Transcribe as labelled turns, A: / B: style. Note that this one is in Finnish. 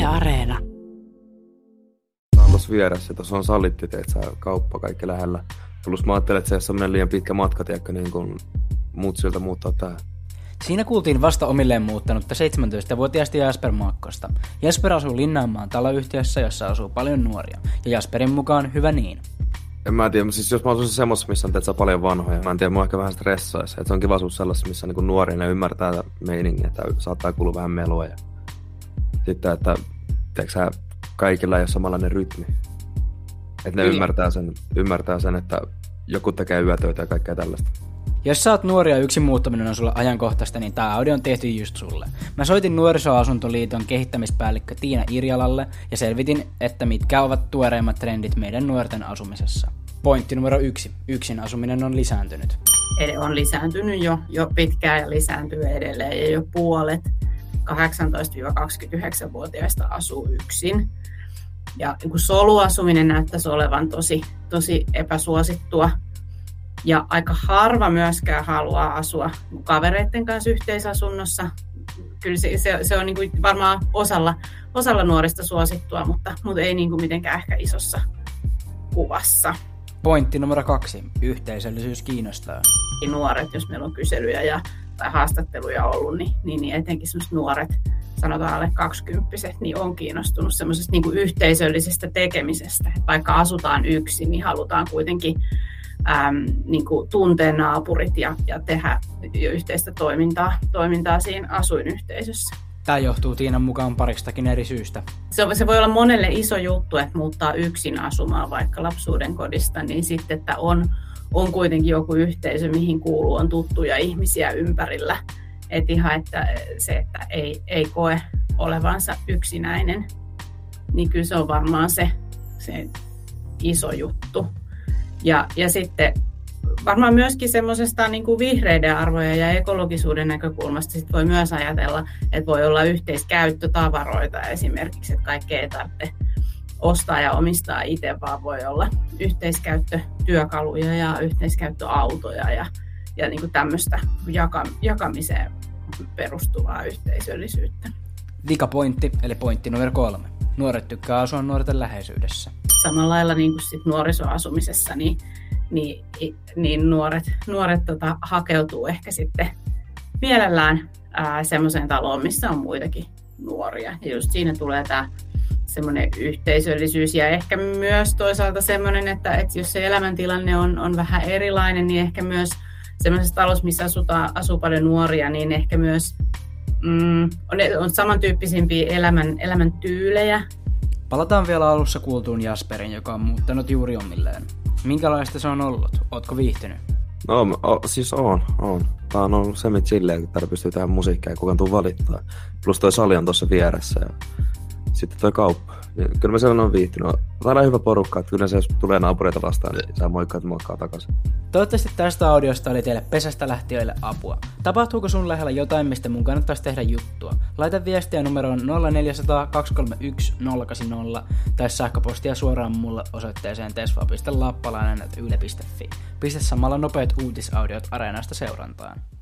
A: Areena.
B: On tuossa vieressä, tuossa on sallittu, että saa kauppa kaikki lähellä. Plus mä ajattelin, että se ei ole semmoinen liian pitkä matka, tiedäkö, niin kuin muut siltä muuttaa tähän.
C: Siinä kuultiin vasta omilleen muuttanutta 17-vuotiaasta Jasper Maakkosta. Jasper asuu Linnanmaan taloyhtiössä, jossa asuu paljon nuoria. Ja Jasperin mukaan hyvä niin.
B: En mä tiedä, siis jos mä asuisin semmoisessa, missä on teetä paljon vanhoja, mä en tiedä, mua ehkä vähän stressaisi. Että se on kiva asua sellaisessa, missä on niin nuoria, ne ymmärtää meiningiä, että saattaa kuulua vähän melua. Ja sitten, että tiedätkö, kaikilla ei ole samanlainen rytmi. Että ne ymmärtää sen, että joku tekee yötöitä ja kaikkea tällaista.
C: Jos sä oot nuori ja yksin muuttaminen on sulle ajankohtaista, niin tää audio on tehty just sulle. Mä soitin Nuorisoasuntoliiton kehittämispäällikkö Tiina Irjalalle ja selvitin, että mitkä ovat tuoreimmat trendit meidän nuorten asumisessa. Pointti numero 1. Yksin asuminen on lisääntynyt.
D: On lisääntynyt jo pitkään ja lisääntyy edelleen ja jo puolet 18-29-vuotiaista asuu yksin. Ja soluasuminen näyttäisi olevan tosi epäsuosittua. Ja aika harva myöskään haluaa asua kavereiden kanssa yhteisasunnossa. Kyllä se on niin kuin varmaan osalla nuorista suosittua, mutta ei niin kuin mitenkään ehkä isossa kuvassa.
C: Pointti numero 2. Yhteisöllisyys kiinnostaa.
D: Nuoret, jos meillä on kyselyjä tai haastatteluja ollut, niin etenkin sellaiset nuoret, sanotaan alle 20-vuotiaat, niin on kiinnostunut semmoisesta niin kuin yhteisöllisestä tekemisestä. Vaikka asutaan yksin, niin halutaan kuitenkin niin kuin tuntea naapurit ja tehdä yhteistä toimintaa siinä asuinyhteisössä.
C: Tämä johtuu Tiinan mukaan paristakin eri syystä.
D: Se voi olla monelle iso juttu, että muuttaa yksin asumaan vaikka lapsuuden kodista, niin sitten, että on kuitenkin joku yhteisö, mihin kuuluu, on tuttuja ihmisiä ympärillä. Että ihan, että se, että ei koe olevansa yksinäinen, niin kyllä se on varmaan se iso juttu. Ja sitten varmaan myöskin semmoisesta niin kuin vihreiden arvoja ja ekologisuuden näkökulmasta sit voi myös ajatella, että voi olla yhteiskäyttötavaroita esimerkiksi, että kaikkea ei tarvitse ostaa ja omistaa itse, vaan voi olla yhteiskäyttötyökaluja ja yhteiskäyttöautoja ja niin kuin tämmöistä jakamiseen perustuvaa yhteisöllisyyttä.
C: Vikapointti, eli pointti numero 3. Nuoret tykkää asua nuorten läheisyydessä.
D: Samalla lailla niin kuin sit nuorisoasumisessa, niin nuoret hakeutuu ehkä sitten mielellään semmoiseen taloon, missä on muitakin nuoria. Ja just siinä tulee tämä semmoinen yhteisöllisyys ja ehkä myös toisaalta semmoinen, että jos se elämäntilanne on vähän erilainen, niin ehkä myös semmoisessa talossa, missä asuu paljon nuoria, niin ehkä myös on samantyyppisimpiä elämäntyylejä. Palataan
C: vielä alussa kuultuun Jasperin, joka on muuttanut juuri omilleen. Minkälaista se on ollut? Ootko viihtynyt?
B: No, siis on. Tää on ollut semmin silleen, kun täällä pystyy tehdä musiikkia ja kukaan tuu valittaa. Plus toi sali on tuossa vieressä ja sitten toi kauppa. Kyllä mä siellä on viihtynyt. Täällä on hyvä porukka, että kyllä se jos tulee naapureita vastaan, niin saa moikkaa takaisin.
C: Toivottavasti tästä audiosta oli teille pesästä lähtiöille apua. Tapahtuuko sun lähellä jotain, mistä mun kannattaisi tehdä juttua? Laita viestiä numeroon 0400 231 080 tai sähköpostia suoraan mulle osoitteeseen tesva.lappalainen@yle.fi. Pistä samalla nopeat uutisaudiot Areenasta seurantaan.